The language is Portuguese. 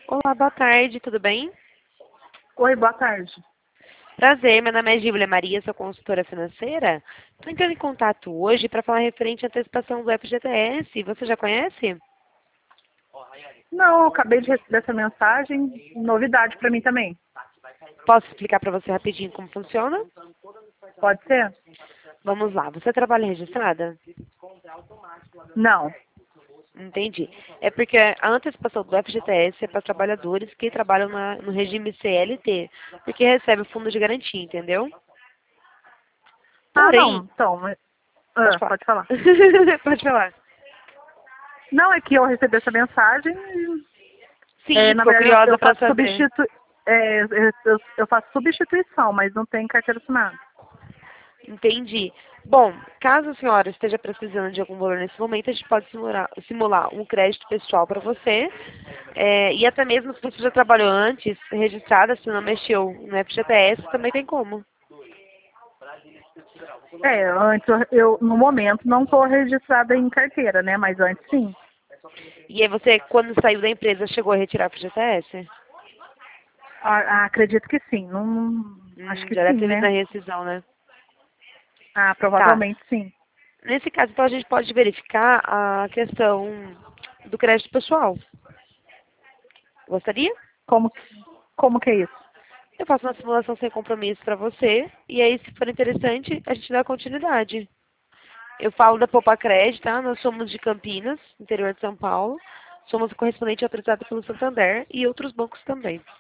Olá, boa tarde, tudo bem? Oi, boa tarde. Prazer, meu nome é Gíblia Maria, sou consultora financeira. Estou entrando em contato hoje para falar referente à antecipação do FGTS. Você já conhece? Não, eu acabei de receber essa mensagem, novidade para mim também. Posso explicar para você rapidinho como funciona? Pode ser? Vamos lá, você trabalha registrada? Não. Entendi. É porque a antecipação do FGTS é para trabalhadores que trabalham no regime CLT, porque recebe o fundo de garantia, entendeu? Ah, Porém, não. Então, pode falar. pode falar. Pode falar. Não, é que eu recebi essa mensagem Sim, na ficou verdade curiosa eu para faço saber. eu faço substituição, mas não tem carteira assinada. Entendi. Bom, caso a senhora esteja precisando de algum valor nesse momento, a gente pode simular um crédito pessoal para você. E até mesmo se você já trabalhou antes, registrada, se não mexeu no FGTS, também tem como. Antes no momento não estou registrada em carteira, né? Mas antes sim. E aí você, quando saiu da empresa, chegou a retirar o FGTS? Acredito que sim. Não, acho que Já deve sim, ter vindo na né? rescisão, né? Tá. Provavelmente sim. Nesse caso, então, a gente pode verificar a questão do crédito pessoal. Gostaria? Como, como que é isso? Eu faço uma simulação sem compromisso para você, e aí, se for interessante, a gente dá continuidade. Eu falo da Poupa Crédito, tá? Nós somos de Campinas, interior de São Paulo. Somos correspondente autorizado pelo Santander e outros bancos também.